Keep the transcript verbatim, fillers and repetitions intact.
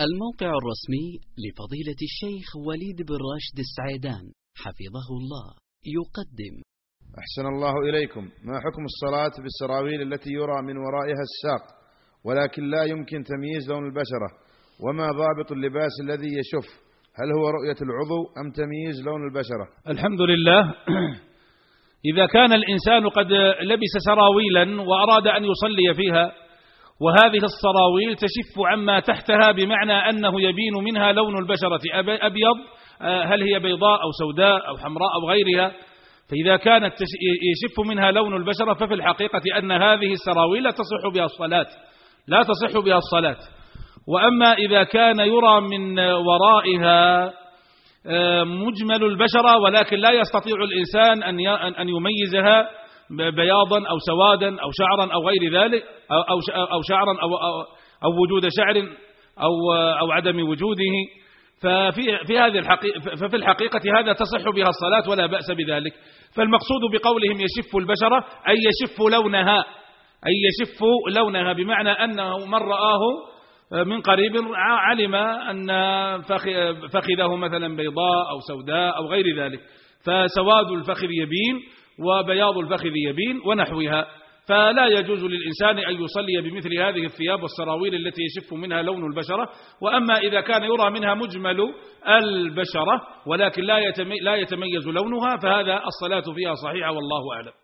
الموقع الرسمي لفضيلة الشيخ وليد بن راشد السعيدان حفظه الله يقدم. أحسن الله إليكم. ما حكم الصلاة بالسراويل التي يرى من ورائها الساق ولكن لا يمكن تمييز لون البشرة؟ وما ضابط اللباس الذي يشف؟ هل هو رؤية العضو أم تمييز لون البشرة؟ الحمد لله. إذا كان الإنسان قد لبس سراويلا وأراد أن يصلي فيها وهذه السراويل تشف عما تحتها بمعنى أنه يبين منها لون البشرة أبيض، هل هي بيضاء أو سوداء أو حمراء أو غيرها، فإذا كانت يشف منها لون البشرة ففي الحقيقة أن هذه السراويل لا تصح بها الصلاة لا تصح بها الصلاة. وأما إذا كان يرى من ورائها مجمل البشرة ولكن لا يستطيع الإنسان أن يميزها بياضا أو سوادا أو شعرا أو غير ذلك أو أو شعرا أو أو وجود شعر أو أو عدم وجوده، ففي في هذه الحقيقة ففي الحقيقة هذا تصح بها الصلاة ولا بأس بذلك. فالمقصود بقولهم يشف البشرة أي يشف لونها أي يشف لونها بمعنى أنه من رآه من قريب علم أن فخذه مثلا بيضاء أو سوداء أو غير ذلك، فسواد الفخذ يبين وبياض الفخذ يبين ونحوها، فلا يجوز للإنسان أن يصلي بمثل هذه الثياب والسراويل التي يشف منها لون البشرة. وأما إذا كان يرى منها مجمل البشرة ولكن لا يتميز لونها فهذا الصلاة فيها صحيحة والله أعلم.